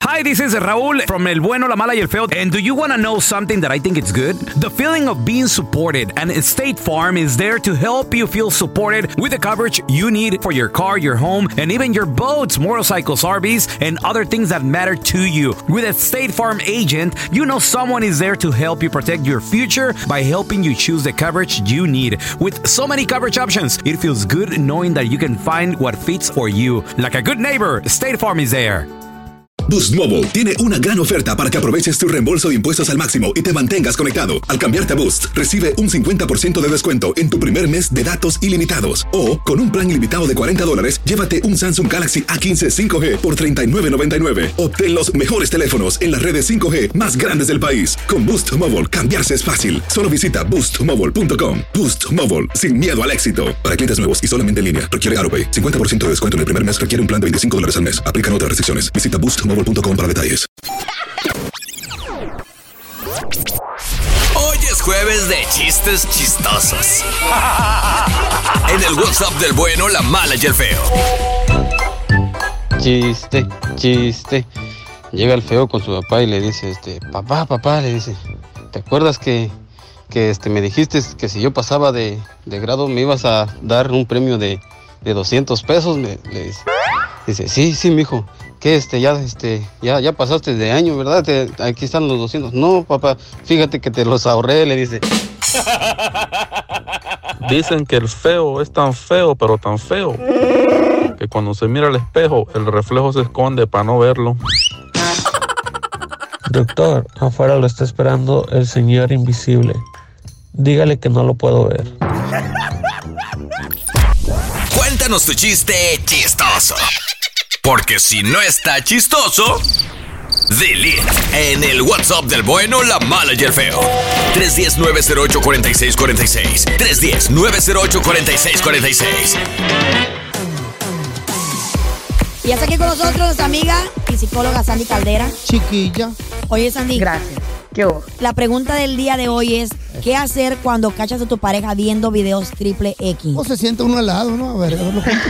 Hi, this is Raúl from El Bueno, La Mala y El Feo. And do you want to know something that I think it's good? The feeling of being supported. And State Farm is there to help you feel supported with the coverage you need for your car, your home, and even your boats, motorcycles, RVs, and other things that matter to you. With a State Farm agent, you know someone is there to help you protect your future by helping you choose the coverage you need. With so many coverage options, it feels good knowing that you can find what fits for you. Like a good neighbor, State Farm is there. Boost Mobile tiene una gran oferta para que aproveches tu reembolso de impuestos al máximo y te mantengas conectado. Al cambiarte a Boost, recibe un 50% de descuento en tu primer mes de datos ilimitados. O, con un plan ilimitado de $40, llévate un Samsung Galaxy A15 5G por $39.99. Obtén los mejores teléfonos en las redes 5G más grandes del país. Con Boost Mobile, cambiarse es fácil. Solo visita boostmobile.com. Boost Mobile, sin miedo al éxito. Para clientes nuevos y solamente en línea, requiere AutoPay. 50% de descuento en el primer mes requiere un plan de $25 al mes. Aplican otras restricciones. Visita boostmobile.com para detalles. Hoy es jueves de chistes chistosos. En el WhatsApp del Bueno, La Mala y El Feo. Chiste. Llega el Feo con su papá y le dice, papá, le dice, ¿te acuerdas que me dijiste que si yo pasaba de grado me ibas a dar un premio de $200? Le dice. Dice, sí, mijo. ¿Qué, ya pasaste de año, verdad? Aquí están los 200. No, papá, fíjate que te los ahorré, le dice. Dicen que el feo es tan feo, pero tan feo, que cuando se mira al espejo, el reflejo se esconde para no verlo. Doctor, afuera lo está esperando el señor invisible. Dígale que no lo puedo ver. Cuéntanos tu chiste chistoso. Porque si no está chistoso, delete. En el WhatsApp del Bueno, La Mala y El Feo. 310-908-4646. 310-908-4646. Y ya está aquí con nosotros nuestra amiga y psicóloga Sandy Caldera. Chiquilla. Oye, Sandy. Gracias. ¿Qué hubo? La pregunta del día de hoy es, ¿qué hacer cuando cachas a tu pareja viendo videos triple X? O se siente uno al lado, ¿no? A ver.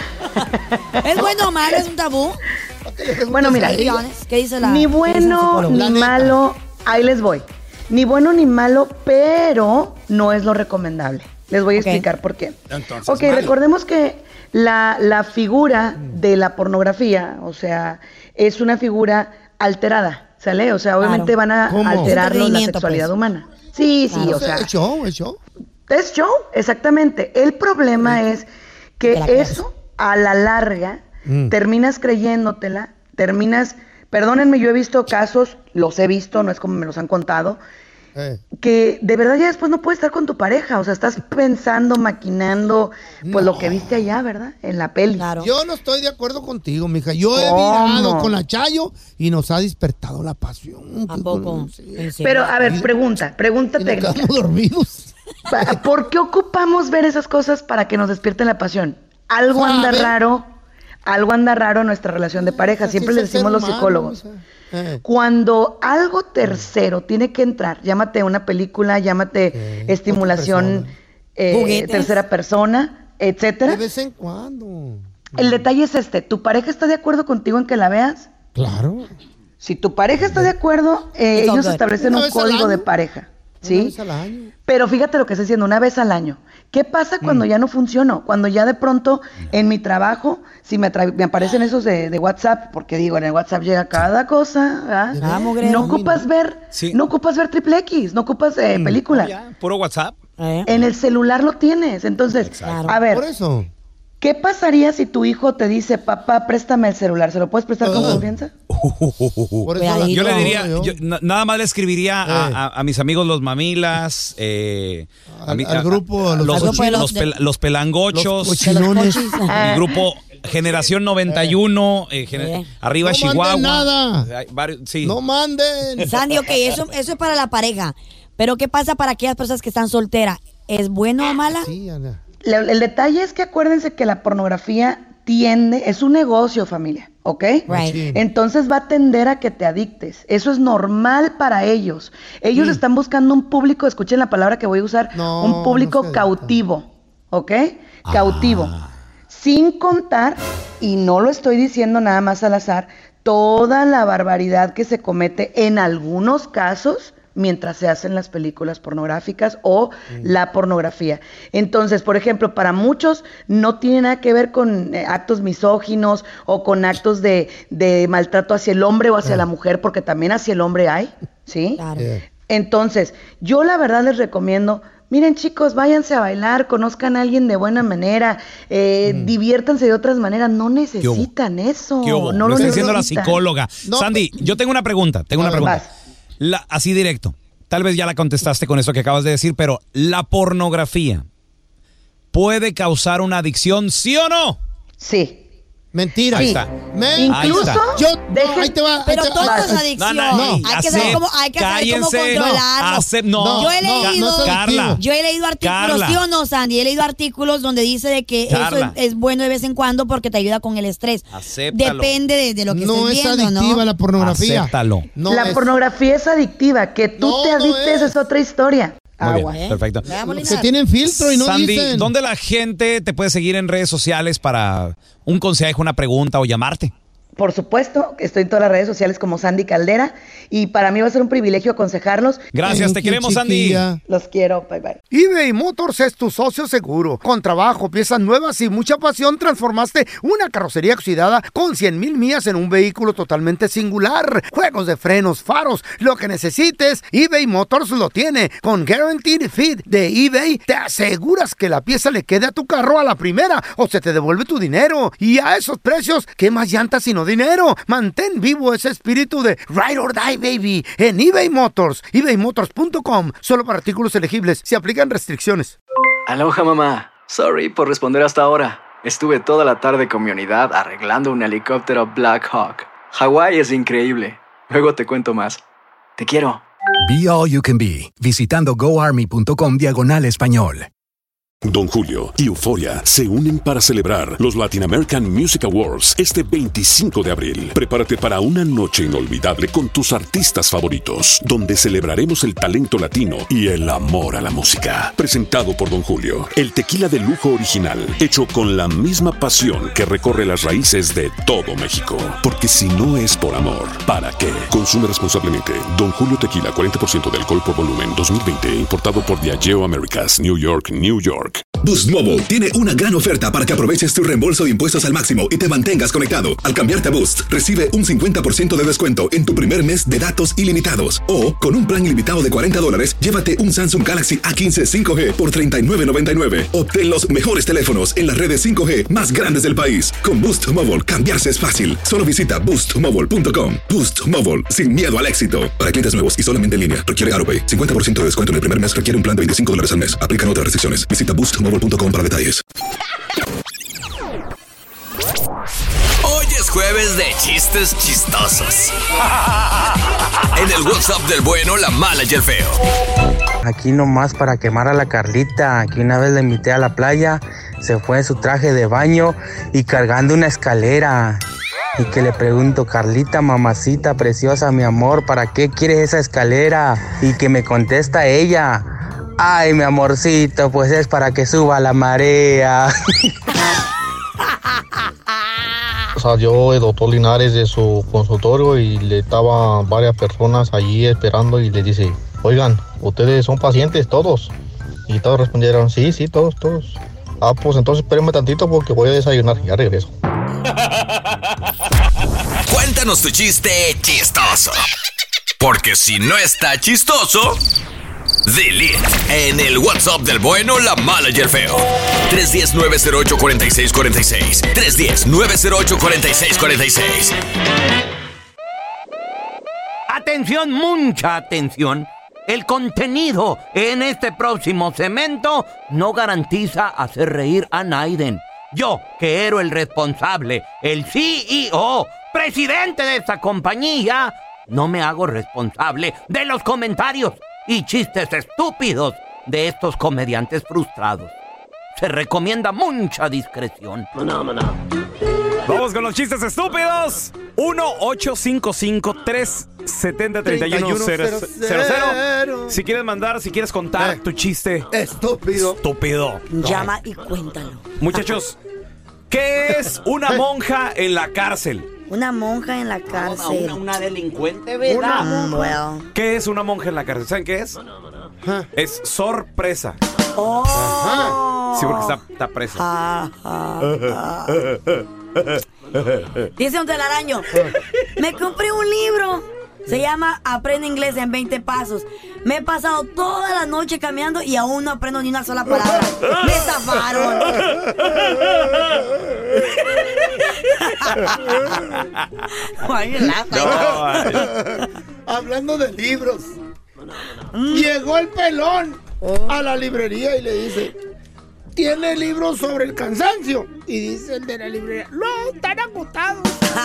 ¿Es bueno o malo? ¿Es un tabú? Bueno, mira. ¿Qué dice la Ni bueno ni malo, ahí les voy. Ni bueno ni malo, pero no es lo recomendable. Les voy a explicar por qué. Entonces, recordemos que la figura de la pornografía, o sea, es una figura alterada, ¿sale? O sea, obviamente van a alterar la sexualidad humana. Sí, claro. O sea. ¿Es show? Es show, exactamente. El problema es que eso, a la larga, terminas creyéndotela, perdónenme, yo he visto casos, los he visto, no es como me los han contado, que de verdad ya después no puedes estar con tu pareja, o sea, estás pensando, maquinando, pues lo que viste allá, ¿verdad? En la peli. Claro. Yo no estoy de acuerdo contigo, mija. Yo he mirado con la Chayo y nos ha despertado la pasión. ¿Tampoco? Sí. Pero, a ver, pregunta técnica. Estamos dormidos. ¿Por qué ocupamos ver esas cosas para que nos despierten la pasión? Algo anda raro en nuestra relación de pareja. Siempre le decimos los psicólogos. Cuando algo tercero tiene que entrar, llámate una película, llámate estimulación tercera persona, etcétera. De vez en cuando. El detalle es ¿tu pareja está de acuerdo contigo en que la veas? Claro. Si tu pareja está de acuerdo, ellos establecen un código de pareja. ¿Sí? Una vez al año. Pero fíjate lo que estoy diciendo, una vez al año. ¿Qué pasa cuando ya no funciono? Cuando ya de pronto en mi trabajo, si me aparecen esos de WhatsApp, porque digo, en el WhatsApp llega cada cosa, no ocupas ver triple X, no ocupas película. Puro WhatsApp. En el celular lo tienes. Entonces, a ver, por eso. ¿Qué pasaría si tu hijo te dice, papá, préstame el celular? ¿Se lo puedes prestar con confianza? Yo le diría, nada más le escribiría a mis amigos los mamilas, al grupo, los pelangochos, los cochinones, el grupo Generación 91, arriba no Chihuahua. Nada. Sí. No manden. Sandy, eso es para la pareja. Pero ¿qué pasa para aquellas personas que están solteras? ¿Es bueno o mala? Sí, Ana. El detalle es que acuérdense que la pornografía es un negocio, familia, ¿ok? Right. Entonces va a tender a que te adictes. Eso es normal para ellos. Ellos están buscando un público, escuchen la palabra que voy a usar, un público cautivo, ¿ok? Cautivo. Sin contar, y no lo estoy diciendo nada más al azar, toda la barbaridad que se comete en algunos casos mientras se hacen las películas pornográficas o la pornografía. Entonces, por ejemplo, para muchos no tiene nada que ver con actos misóginos o con actos de maltrato hacia el hombre o hacia la mujer, porque también hacia el hombre hay, ¿sí? Claro. Entonces, yo la verdad les recomiendo, miren chicos, váyanse a bailar, conozcan a alguien de buena manera, diviértanse de otras maneras, no necesitan eso. No lo está diciendo la psicóloga. No, Sandy, yo tengo una pregunta, así directo. Tal vez ya la contestaste con eso que acabas de decir, pero ¿la pornografía puede causar una adicción, sí o no? Sí. Mentira. Ahí está. Incluso, ahí te va. Pero todo es adicción. Hay que saber cómo controlarlo. Yo he leído artículos, ¿sí o no, Sandy? He leído artículos donde dice de que eso es bueno de vez en cuando porque te ayuda con el estrés. Acéptalo. Depende de lo que estés viendo, ¿no? No es adictiva la pornografía. Acéptalo. La pornografía es adictiva. Que tú te adictes es otra historia. Muy bien, perfecto. Que tienen filtro y no Sandy, dicen. ¿dónde la gente te puede seguir en redes sociales para un consejo, una pregunta o llamarte? Por supuesto, estoy en todas las redes sociales como Sandy Caldera y para mí va a ser un privilegio aconsejarlos. Gracias, te queremos, Sandy. Los quiero, bye bye. eBay Motors es tu socio seguro. Con trabajo, piezas nuevas y mucha pasión, transformaste una carrocería oxidada con 100,000 millas en un vehículo totalmente singular. Juegos de frenos, faros, lo que necesites, eBay Motors lo tiene. Con Guaranteed Fit de eBay, te aseguras que la pieza le quede a tu carro a la primera o se te devuelve tu dinero. Y a esos precios, ¿qué más llantas sino dinero? Mantén vivo ese espíritu de Ride or Die, baby, en eBay Motors. ebaymotors.com. Solo para artículos elegibles. Se aplican restricciones. Aloha, mamá. Sorry por responder hasta ahora. Estuve toda la tarde con mi unidad arreglando un helicóptero Black Hawk. Hawái es increíble. Luego te cuento más. Te quiero. Be All You Can Be, visitando goarmy.com/español. Don Julio y Euforia se unen para celebrar los Latin American Music Awards este 25 de abril. Prepárate para una noche inolvidable con tus artistas favoritos, donde celebraremos el talento latino y el amor a la música. Presentado por Don Julio, el tequila de lujo original, hecho con la misma pasión que recorre las raíces de todo México. Porque si no es por amor, ¿para qué? Consume responsablemente. Don Julio Tequila, 40% de alcohol por volumen, 2020, importado por Diageo Americas, New York, New York. Boost Mobile tiene una gran oferta para que aproveches tu reembolso de impuestos al máximo y te mantengas conectado. Al cambiarte a Boost, recibe un 50% de descuento en tu primer mes de datos ilimitados. O, con un plan ilimitado de $40, llévate un Samsung Galaxy A15 5G por $39.99. Obtén los mejores teléfonos en las redes 5G más grandes del país. Con Boost Mobile, cambiarse es fácil. Solo visita boostmobile.com. Boost Mobile, sin miedo al éxito. Para clientes nuevos y solamente en línea, requiere AutoPay. 50% de descuento en el primer mes requiere un plan de $25 al mes. Aplican otras restricciones. Visita boostmobile.com para detalles. Hoy es jueves de chistes chistosos. En el WhatsApp del bueno, la mala y el feo. Aquí nomás para quemar a la Carlita, que una vez la invité a la playa, se fue en su traje de baño y cargando una escalera. Y que le pregunto, Carlita, mamacita preciosa, mi amor, ¿para qué quieres esa escalera? Y que me contesta ella, ay, mi amorcito, pues es para que suba la marea. Salió el doctor Linares de su consultorio y le estaban varias personas allí esperando y le dice, oigan, ¿ustedes son pacientes todos? Y todos respondieron, sí, todos. Ah, pues entonces espérenme tantito porque voy a desayunar, ya regreso. Cuéntanos tu chiste chistoso. Porque si no está chistoso, delete en el WhatsApp del bueno, la mala y el feo. 310-908-4646. 310-908-4646. Atención, mucha atención. El contenido en este próximo segmento no garantiza hacer reír a Naiden. Yo, que era el responsable, el CEO, presidente de esta compañía, no me hago responsable de los comentarios y chistes estúpidos de estos comediantes frustrados. Se recomienda mucha discreción. Vamos con los chistes estúpidos. 1-855-370-3100. Si quieres mandar, si quieres contar tu chiste estúpido. Llama y cuéntalo. Muchachos, ¿qué es una monja en la cárcel? Una monja en la cárcel. Una delincuente, ¿verdad? ¿Qué es una monja en la cárcel? ¿Saben qué es? Es sorpresa. Oh. Sí, porque está presa. Dice un telaraño, me compré un libro. Se llama Aprende Inglés en 20 Pasos. Me he pasado toda la noche caminando y aún no aprendo ni una sola palabra. Me estafaron. Hablando de libros, llegó el pelón a la librería y le dice: ¿tiene libros sobre el cansancio? Y dice el de la librería: no, están agotados.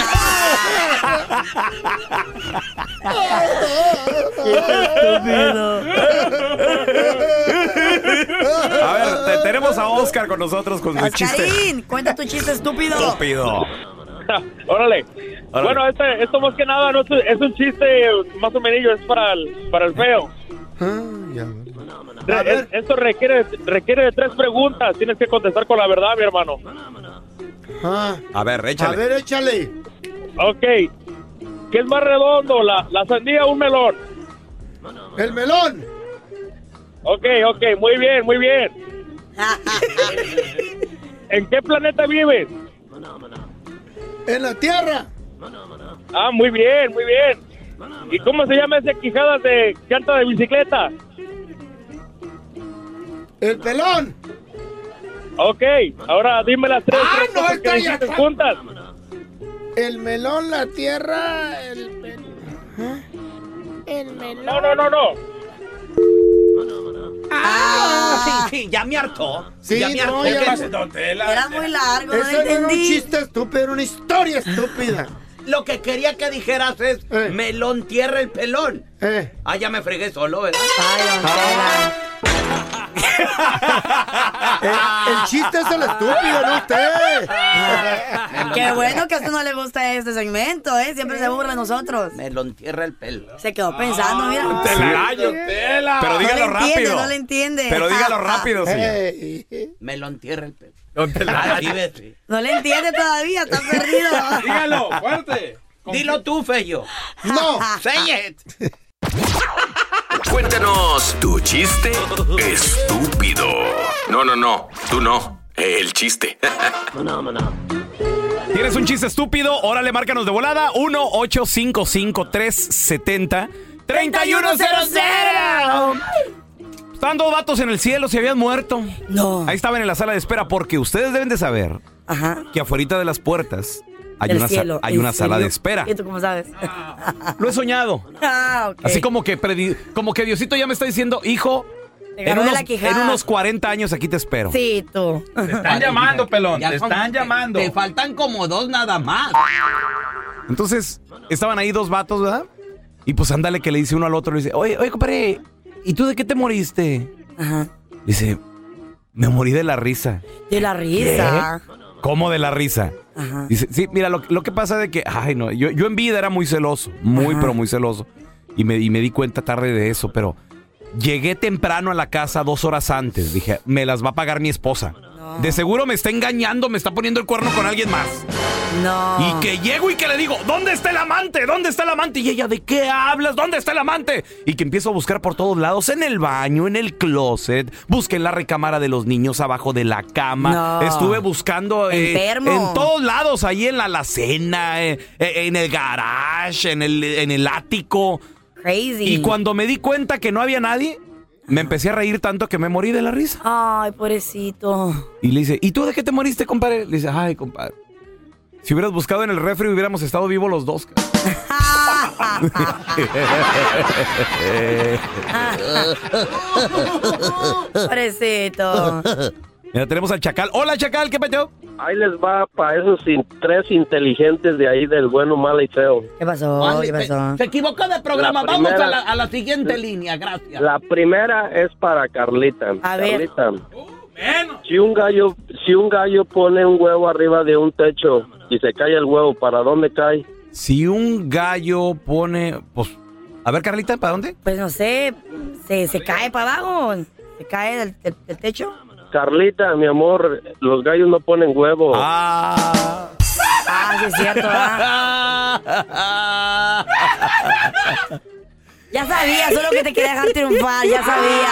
A ver, tenemos a Oscar con nosotros con su chiste. Oscarín, cuenta tu chiste estúpido. Órale. Bueno, esto más que nada no es un chiste más o menos, es para el feo. Esto requiere de 3 preguntas. Tienes que contestar con la verdad, mi hermano. A ver, échale. Ok. ¿Qué es más redondo, la sandía o un melón? ¡El melón! Ok, muy bien. ¿En qué planeta vives? En la Tierra. Ah, muy bien. ¿Y cómo se llama ese quijadas de llanta de bicicleta? ¡El pelón! Ok, ahora dime las 3 cosas que dijiste juntas. El melón, la tierra, el melón. No. Sí, ya me hartó. Sí, ya me hartó. Era muy largo, no Eso lo entendí. no era un chiste estúpido, era una historia estúpida. Lo que quería que dijeras es melón tierra el pelón. Ya me fregué solo, ¿verdad? El chiste es el estúpido, no usted. Qué bueno que a usted no le gusta este segmento, siempre se burla de nosotros. Melón tierra el pelo. Se quedó pensando, mira. Tela. Pero dígalo rápido. No le entiende. Pero dígalo rápido, señor. Melón tierra el pelo. No le entiende todavía, está perdido. Dígalo, fuerte. Dilo tú, Feyo. No. Say it. Cuéntanos tu chiste estúpido. No, tú no. El chiste. ¿Tienes un chiste estúpido? Órale, márcanos de volada. 1-855-370-3100. Estaban 2 vatos en el cielo, se habían muerto. No. Ahí estaban en la sala de espera porque ustedes deben de saber que afuera de las puertas hay una sala de espera. ¿Y tú cómo sabes? Lo he soñado. Okay. Así como que Diosito ya me está diciendo: hijo, en unos 40 años aquí te espero. Sí, tú. Te están llamando, pelón. Te están llamando. Te faltan como 2 nada más. Entonces, estaban ahí 2 vatos, ¿verdad? Y pues ándale que le dice uno al otro, le dice: oye, compadre, ¿y tú de qué te moriste? Dice: me morí de la risa. ¿De la risa? ¿Qué? ¿Cómo de la risa? Dice: sí, mira, lo que pasa de que, yo en vida era muy celoso, pero muy celoso. Y me di cuenta tarde de eso, pero llegué temprano a la casa 2 horas antes. Dije: me las va a pagar mi esposa. No. De seguro me está engañando, me está poniendo el cuerno con alguien más. No. Y que llego y que le digo: ¿dónde está el amante? ¿Dónde está el amante? Y ella: ¿de qué hablas? ¿Dónde está el amante? Y que empiezo a buscar por todos lados, en el baño, en el closet. Busqué en la recámara de los niños, abajo de la cama. No. Estuve buscando en todos lados, ahí en la alacena, en el garage, en el ático. Crazy. Y cuando me di cuenta que no había nadie, me empecé a reír tanto que me morí de la risa. Ay, pobrecito. Y le dice: ¿y tú de qué te moriste, compadre? Le dice: ay, compadre, si hubieras buscado en el refri hubiéramos estado vivos los dos. Pobrecito. Mira, tenemos al Chacal. Hola, Chacal, ¿qué peteo? Ahí les va para esos 3 inteligentes de ahí del bueno, malo y feo. ¿Qué pasó? Se equivocó de programa. Vamos a la siguiente línea, gracias. La primera es para Carlita. A ver. Carlita, si un gallo pone un huevo arriba de un techo y se cae el huevo, ¿para dónde cae? Si un gallo pone... Pues, a ver, Carlita, ¿para dónde? Pues no sé, se cae para abajo, se cae del techo. Carlita, mi amor, los gallos no ponen huevos. Ah, sí es cierto, Ya sabía, solo que te quería dejar triunfar, ya sabía.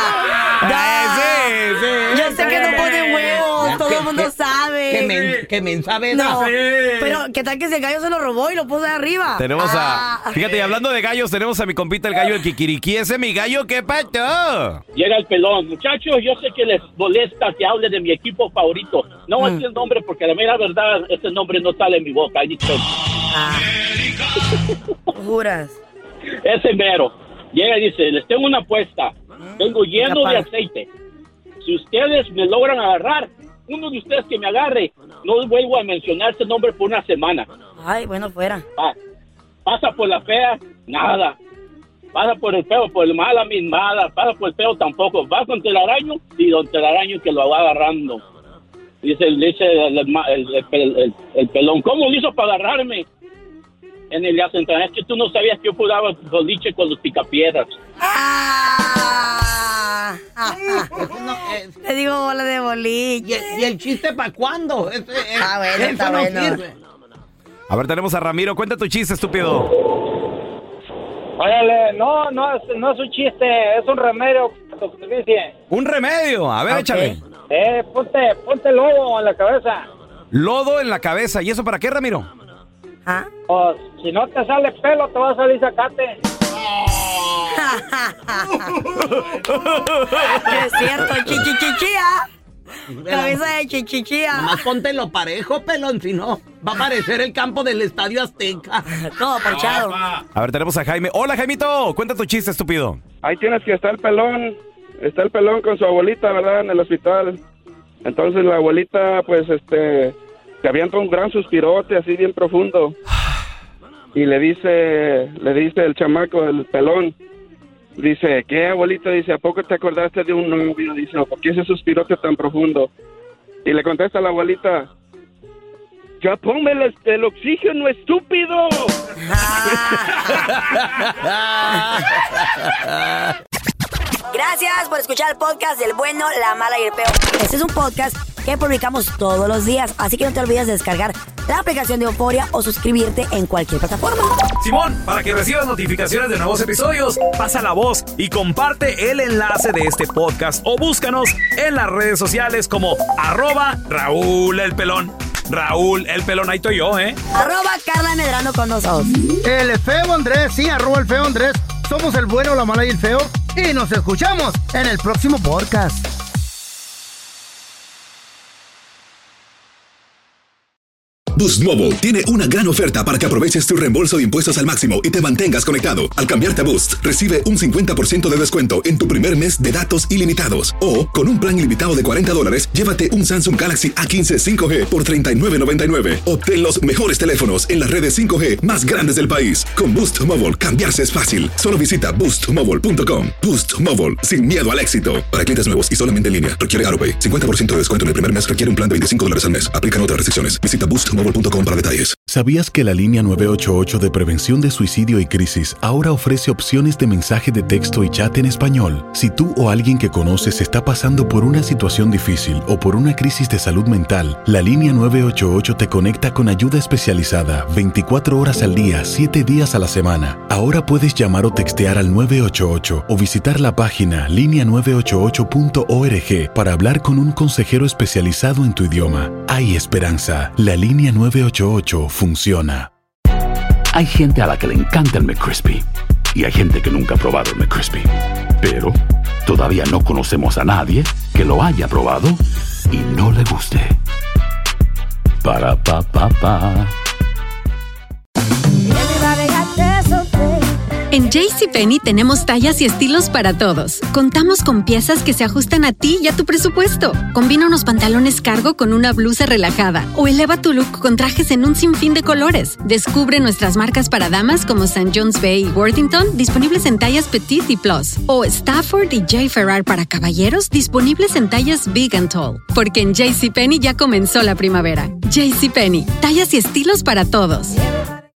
Sí. Yo sé que no ponen huevos, todo el mundo sabe. Que me sabe. No, pero ¿qué tal que ese gallo se lo robó y lo puso de arriba? Tenemos fíjate, y hablando de gallos, tenemos a mi compita el gallo, el Kikiriki. Ese mi gallo, ¿qué pasó? Llega el pelón. Muchachos, yo sé que les molesta que hable de mi equipo favorito. No voy a decir el nombre porque la verdad, ese nombre no sale en mi boca. ¿Juras? Ese mero. Llega y dice, les tengo una apuesta. Vengo lleno de aceite. Si ustedes me logran agarrar, uno de ustedes que me agarre, no vuelvo a mencionar ese nombre por una semana. Ay, bueno, fuera. Pasa por la fea, nada. Pasa por el feo, por el mala, nada. Pasa por el feo, tampoco. Va con telaraño y don telaraño que lo va agarrando. Dice el pelón, ¿cómo lo hizo para agarrarme? En el día central, es que tú no sabías que yo jugaba boliche con los picapiedras. Te digo bola de boliche. ¿Y el chiste para cuándo? Bueno, está bueno. A ver, tenemos a Ramiro. Cuenta tu chiste, estúpido. Óyale, no es un chiste, es un remedio. ¿Un remedio? A ver, échale. Ponte lodo en la cabeza. Lodo en la cabeza. ¿Y eso para qué, Ramiro? Pues, si no te sale pelo, te va a salir zacate. Es cierto, chichichichía. Cabeza de chichichía. Nomás póntelo parejo, pelón, si no, va a aparecer el campo del Estadio Azteca. Todo parchado. A ver, tenemos a Jaime. Hola, Jaimito. Cuenta tu chiste, estúpido. Ahí tienes que estar el pelón. Está el pelón con su abuelita, ¿verdad? En el hospital. Entonces la abuelita, pues, se avienta un gran suspirote así bien profundo y le dice el chamaco, el pelón, dice, ¿qué, abuelito? Dice, ¿a poco te acordaste de un novio? Dice, ¿por qué ese suspirote tan profundo? Y le contesta la abuelita, ya ponme el oxígeno, estúpido. Gracias por escuchar el podcast del bueno, la mala y el peor. Este es un podcast que publicamos todos los días, así que no te olvides de descargar la aplicación de Euforia o suscribirte en cualquier plataforma. Simón, para que recibas notificaciones de nuevos episodios, pasa la voz y comparte el enlace de este podcast o búscanos en las redes sociales como @Raúl el Pelón. Raúl el Pelón, ahí estoy yo, @Carla Medrano con nosotros. El feo Andrés, sí, @el feo Andrés. Somos el bueno, la mala y el feo. Y nos escuchamos en el próximo podcast. Boost Mobile tiene una gran oferta para que aproveches tu reembolso de impuestos al máximo y te mantengas conectado. Al cambiarte a Boost, recibe un 50% de descuento en tu primer mes de datos ilimitados. O, con un plan ilimitado de $40, llévate un Samsung Galaxy A15 5G por $39.99. Obtén los mejores teléfonos en las redes 5G más grandes del país. Con Boost Mobile, cambiarse es fácil. Solo visita boostmobile.com. Boost Mobile, sin miedo al éxito. Para clientes nuevos y solamente en línea, requiere AutoPay. 50% de descuento en el primer mes requiere un plan de $25 al mes. Aplican otras restricciones. Visita boostmobile.com para detalles. ¿Sabías que la línea 988 de prevención de suicidio y crisis ahora ofrece opciones de mensaje de texto y chat en español? Si tú o alguien que conoces está pasando por una situación difícil o por una crisis de salud mental, la línea 988 te conecta con ayuda especializada 24 horas al día, 7 días a la semana. Ahora puedes llamar o textear al 988 o visitar la página linea988.org para hablar con un consejero especializado en tu idioma. Hay esperanza. La línea 988 funciona. Hay gente a la que le encanta el McCrispy y hay gente que nunca ha probado el McCrispy. Pero todavía no conocemos a nadie que lo haya probado y no le guste. Para pa pa pa. En JCPenney tenemos tallas y estilos para todos. Contamos con piezas que se ajustan a ti y a tu presupuesto. Combina unos pantalones cargo con una blusa relajada o eleva tu look con trajes en un sinfín de colores. Descubre nuestras marcas para damas como St. John's Bay y Worthington, disponibles en tallas Petite y Plus. O Stafford y J. Ferrar para caballeros, disponibles en tallas Big and Tall. Porque en JCPenney ya comenzó la primavera. JCPenney, tallas y estilos para todos.